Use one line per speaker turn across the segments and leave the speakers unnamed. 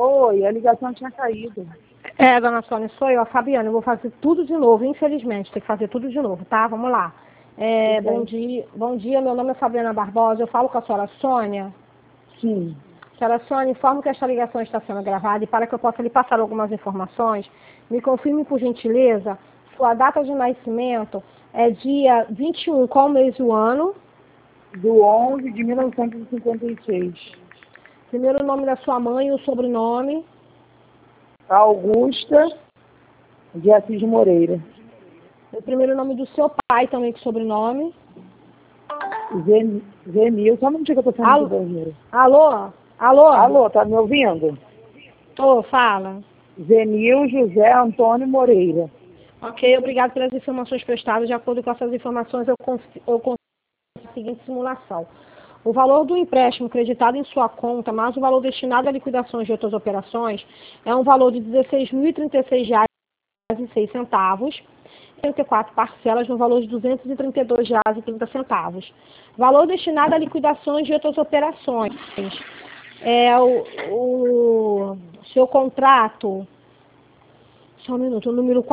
Oi, a ligação tinha caído.
Dona Sônia, sou eu, a Fabiana. Eu vou fazer tudo de novo, infelizmente. Tem que fazer tudo de novo, tá? Vamos lá. Bom dia, meu nome é Fabiana Barbosa. Eu falo com a senhora Sônia.
Sim.
Senhora Sônia, informo que esta ligação está sendo gravada e para que eu possa lhe passar algumas informações, me confirme, por gentileza, sua data de nascimento é dia 21, qual mês do ano?
Do 11 de 1956.
Primeiro nome da sua mãe e o sobrenome?
Augusta de Assis Moreira.
O primeiro nome do seu pai também com sobrenome?
Zenil. Só um minutinho que eu tô saindo do banheiro.
Alô?
Alô, tá me ouvindo?
Fala.
Zenil José Antônio Moreira.
Ok, obrigado pelas informações prestadas. De acordo com essas informações, eu consigo a seguinte simulação. O valor do empréstimo creditado em sua conta, mais o valor destinado a liquidações de outras operações, é um valor de R$ 16.036,06, 34 parcelas no valor de R$ 232,30. Valor destinado a liquidações de outras operações. O seu contrato, só um minuto, o número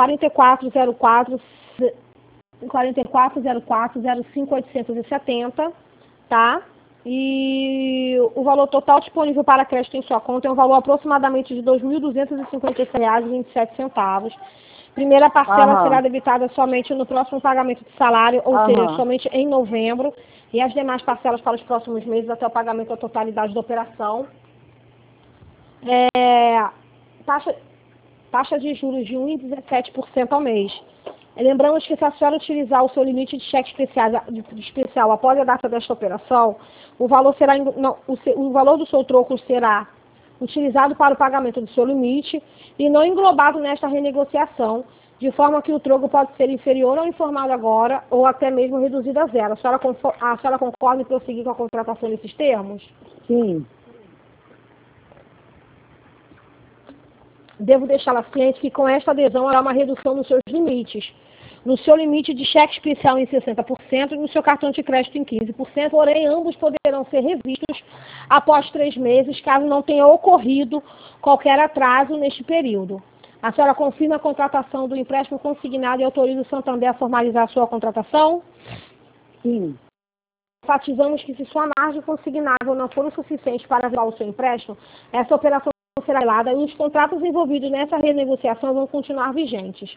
4404-05-870, tá? E o valor total disponível para crédito em sua conta é um valor aproximadamente de R$ 2.256,27. Primeira parcela será debitada somente no próximo pagamento de salário, ou seja, somente em novembro, e as demais parcelas para os próximos meses até o pagamento da totalidade da operação. Taxa de juros de 1,17% ao mês. Lembramos que se a senhora utilizar o seu limite de cheque especial após a data desta operação, o valor do seu troco será utilizado para o pagamento do seu limite e não englobado nesta renegociação, de forma que o troco pode ser inferior ao informado agora ou até mesmo reduzido a zero. A senhora concorda em prosseguir com a contratação nesses termos?
Sim.
Devo deixá-la ciente que com esta adesão haverá uma redução nos seus limites. No seu limite de cheque especial em 60% e no seu cartão de crédito em 15%, porém ambos poderão ser revistos após 3 meses, caso não tenha ocorrido qualquer atraso neste período. A senhora confirma a contratação do empréstimo consignado e autoriza o Santander a formalizar a sua contratação?
Sim.
Enfatizamos que se sua margem consignável não for o suficiente para aviar o seu empréstimo, essa operação será anulada e os contratos envolvidos nessa renegociação vão continuar vigentes.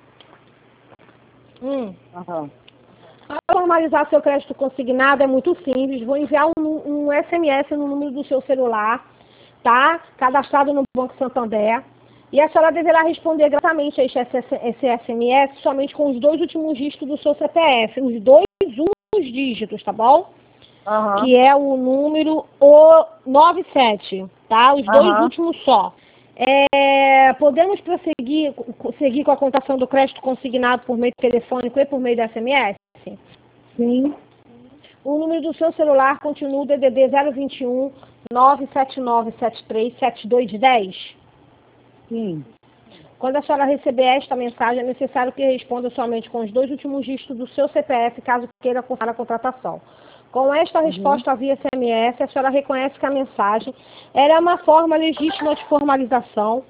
Para formalizar seu crédito consignado é muito simples. Vou enviar um SMS no número do seu celular, tá? Cadastrado no Banco Santander. E a senhora deverá responder gratuitamente a esse SMS somente com os 2 últimos dígitos do seu CPF. Os 2 últimos dígitos, tá bom? Que é o número 97, tá? Os 2 últimos só. Podemos seguir com a contação do crédito consignado por meio telefônico e por meio da SMS?
Sim.
O número do seu celular continua o DDD 021 97973 7210?
Sim.
Quando a senhora receber esta mensagem, é necessário que responda somente com os 2 últimos dígitos do seu CPF, caso queira confirmar a contratação. Com esta resposta via SMS, a senhora reconhece que a mensagem era uma forma legítima de formalização.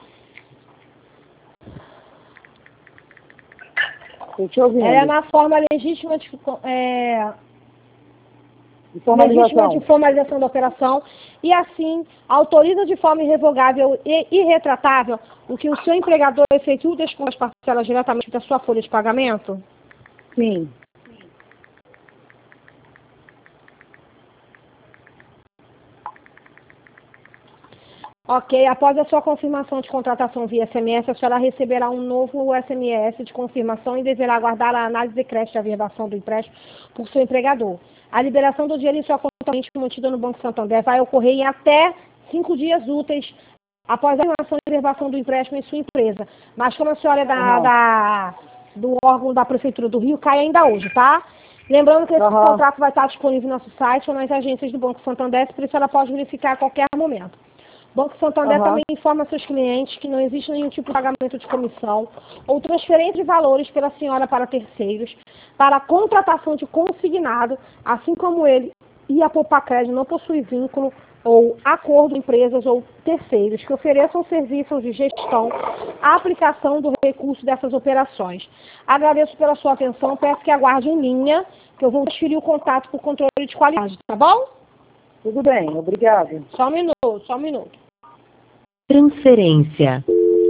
Estou te ouvindo.
Era uma forma legítima de formalização da operação e, assim, autoriza de forma irrevogável e irretratável o que o seu empregador efetue o desconto das parcelas diretamente da sua folha de pagamento?
Sim.
Ok, após a sua confirmação de contratação via SMS, a senhora receberá um novo SMS de confirmação e deverá aguardar a análise de crédito e averbação do empréstimo por seu empregador. A liberação do dinheiro em sua conta mantida no Banco Santander vai ocorrer em até 5 dias úteis após a confirmação e averbação do empréstimo em sua empresa. Mas como a senhora é do órgão da Prefeitura do Rio, cai ainda hoje, tá? Lembrando que esse contrato vai estar disponível no nosso site ou nas agências do Banco Santander, por isso ela pode verificar a qualquer momento. O Banco Santander também informa seus clientes que não existe nenhum tipo de pagamento de comissão ou transferência de valores pela senhora para terceiros para a contratação de consignado, assim como ele e a Poupa Crédito não possui vínculo ou acordo de empresas ou terceiros que ofereçam serviços de gestão à aplicação do recurso dessas operações. Agradeço pela sua atenção, peço que aguarde em linha, que eu vou transferir o contato para o controle de qualidade, tá bom?
Tudo bem, obrigado.
Só um minuto.
Transferência.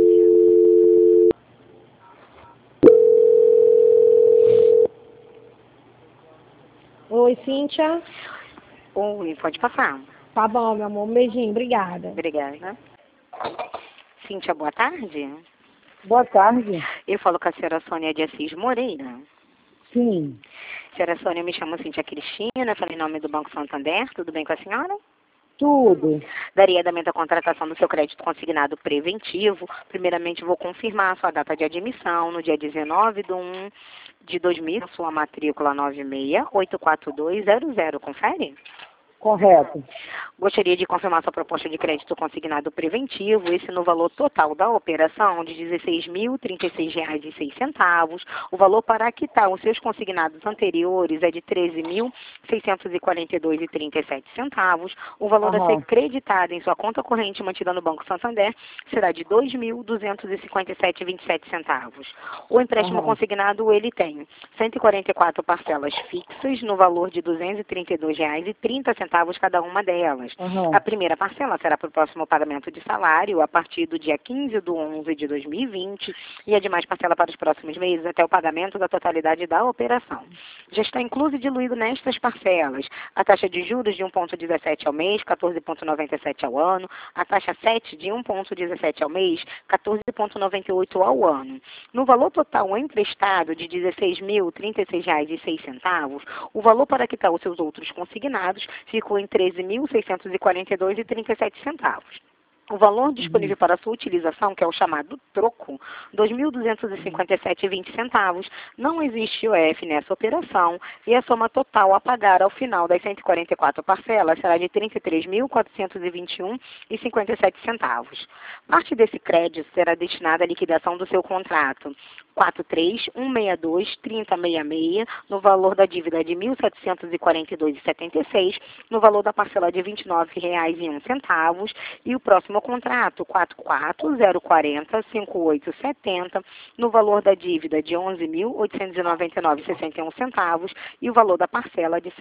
Oi, Cíntia.
Oi, pode passar.
Tá bom, meu amor. Um beijinho, obrigada.
Obrigada. Cíntia, boa tarde.
Boa tarde.
Eu falo com a senhora Sônia de Assis Moreira.
Sim,
Senhora Sônia, eu me chamo Cíntia Cristina, falei em nome do Banco Santander. Tudo bem com a senhora?
tudo.
Daria andamento à contratação do seu crédito consignado preventivo. Primeiramente, vou confirmar a sua data de admissão no dia 19/1 de 2000, sua matrícula 9684200. Confere?
Correto.
Gostaria de confirmar sua proposta de crédito consignado preventivo, esse no valor total da operação de R$ 16.036,06. O valor para quitar os seus consignados anteriores é de R$ 13.642,37. O valor a ser creditado em sua conta corrente mantida no Banco Santander será de R$ 2.257,27. O empréstimo consignado, ele tem 144 parcelas fixas no valor de R$ 232,30 cada uma delas. A primeira parcela será para o próximo pagamento de salário a partir do dia 15/11 de 2020 e a demais parcela para os próximos meses até o pagamento da totalidade da operação. Já está incluso e diluído nestas parcelas a taxa de juros de 1,17 ao mês, 14,97 ao ano, a taxa 7 de 1,17 ao mês, 14,98 ao ano. No valor total emprestado de R$ 16.036,06, o valor para quitar os seus outros consignados ficou em R$ 13.642,37. O valor disponível para sua utilização, que é o chamado troco, R$ 2.257,20. Não existe IOF nessa operação e a soma total a pagar ao final das 144 parcelas será de R$ 33.421,57. Parte desse crédito será destinada à liquidação do seu contrato 43162-3066, no valor da dívida de R$ 1.742,76, no valor da parcela de R$ 29,01 e o próximo contrato 440405870, no valor da dívida de R$ 11.899,61 e o valor da parcela de R$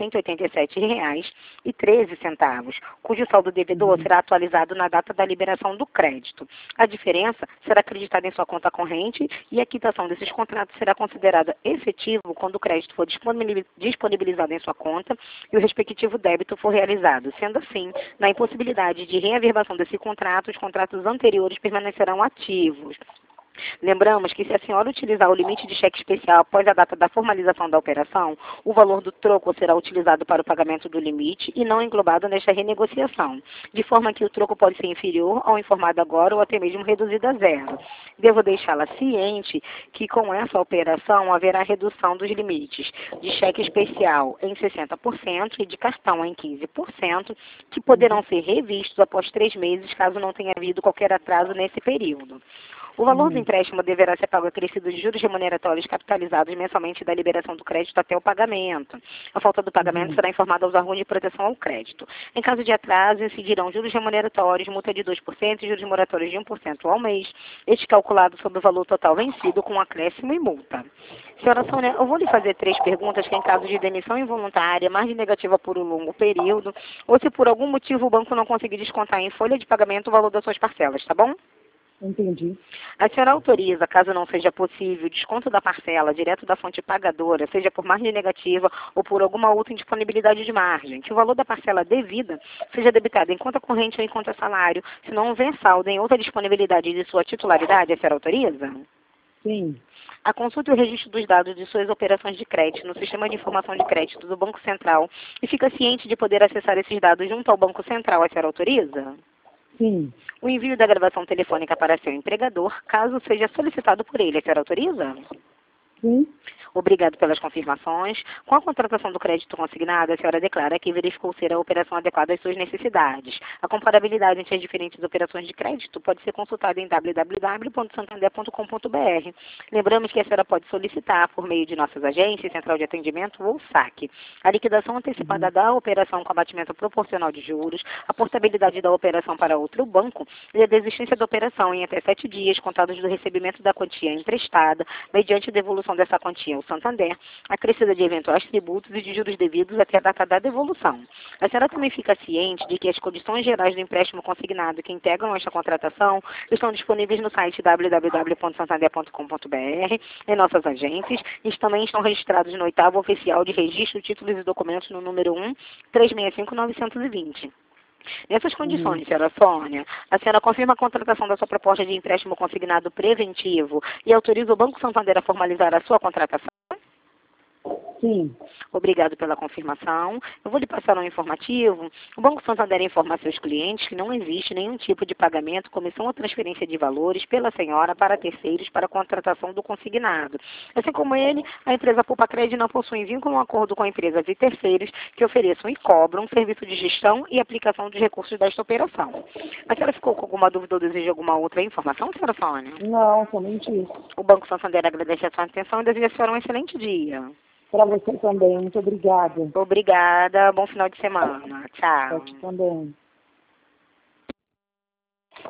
187,13, cujo saldo devedor será atualizado na data da liberação do crédito. A diferença será acreditada em sua conta corrente e a quitação desses contratos será considerada efetivo quando o crédito for disponibilizado em sua conta e o respectivo débito for realizado. Sendo assim, na impossibilidade de reaverbação desse contrato, os contratos anteriores permanecerão ativos. Lembramos que se a senhora utilizar o limite de cheque especial após a data da formalização da operação, o valor do troco será utilizado para o pagamento do limite e não englobado nesta renegociação, de forma que o troco pode ser inferior ao informado agora ou até mesmo reduzido a zero. Devo deixá-la ciente que com essa operação haverá redução dos limites de cheque especial em 60% e de cartão em 15%, que poderão ser revistos após 3 meses, caso não tenha havido qualquer atraso nesse período. O valor do empréstimo deverá ser pago acrescido de juros remuneratórios capitalizados mensalmente da liberação do crédito até o pagamento. A falta do pagamento será informada aos órgãos de proteção ao crédito. Em caso de atraso, incidirão juros remuneratórios, multa de 2% e juros moratórios de 1% ao mês, este calculado sobre o valor total vencido com acréscimo e multa. Senhora Sônia, eu vou lhe fazer 3 perguntas que em caso de demissão involuntária, margem negativa por um longo período, ou se por algum motivo o banco não conseguir descontar em folha de pagamento o valor das suas parcelas, tá bom?
Entendi.
A senhora autoriza, caso não seja possível, o desconto da parcela direto da fonte pagadora, seja por margem negativa ou por alguma outra indisponibilidade de margem, que o valor da parcela devida seja debitado em conta corrente ou em conta salário, se não houver saldo em outra disponibilidade de sua titularidade, a senhora autoriza?
Sim.
A consulta e o registro dos dados de suas operações de crédito no Sistema de Informação de Crédito do Banco Central e fica ciente de poder acessar esses dados junto ao Banco Central, a senhora autoriza?
Sim.
O envio da gravação telefônica para seu empregador, caso seja solicitado por ele, a senhora autoriza?
Sim.
Obrigado pelas confirmações. Com a contratação do crédito consignado, a senhora declara que verificou ser a operação adequada às suas necessidades. A comparabilidade entre as diferentes operações de crédito pode ser consultada em www.santander.com.br. Lembramos que a senhora pode solicitar, por meio de nossas agências, Central de Atendimento ou SAC, a liquidação antecipada da operação com abatimento proporcional de juros, a portabilidade da operação para outro banco e a desistência da operação em até 7 dias, contados do recebimento da quantia emprestada, mediante devolução dessa quantia ao Santander, acrescida de eventuais tributos e de juros devidos até a data da devolução. A senhora também fica ciente de que as condições gerais do empréstimo consignado que integram esta contratação estão disponíveis no site www.santander.com.br, em nossas agências, e também estão registrados no 8º Oficial de Registro, Títulos e Documentos no número 1-365-920. Nessas condições, senhora Sônia, a senhora confirma a contratação da sua proposta de empréstimo consignado preventivo e autoriza o Banco Santander a formalizar a sua contratação?
Sim.
Obrigado pela confirmação. Eu vou lhe passar um informativo. O Banco Santander informa a seus clientes que não existe nenhum tipo de pagamento, comissão ou transferência de valores pela senhora para terceiros para a contratação do consignado. Assim como ele, a empresa Pulpacred não possui vínculo ou acordo com empresas e terceiros que ofereçam e cobram serviço de gestão e aplicação dos recursos desta operação. A senhora ficou com alguma dúvida ou deseja alguma outra informação, senhora Sônia?
Não, somente isso.
O Banco Santander agradece a sua atenção e deseja a senhora um excelente dia.
Para você também. Muito obrigada.
Obrigada. Bom final de semana. Tchau.
Para ti também.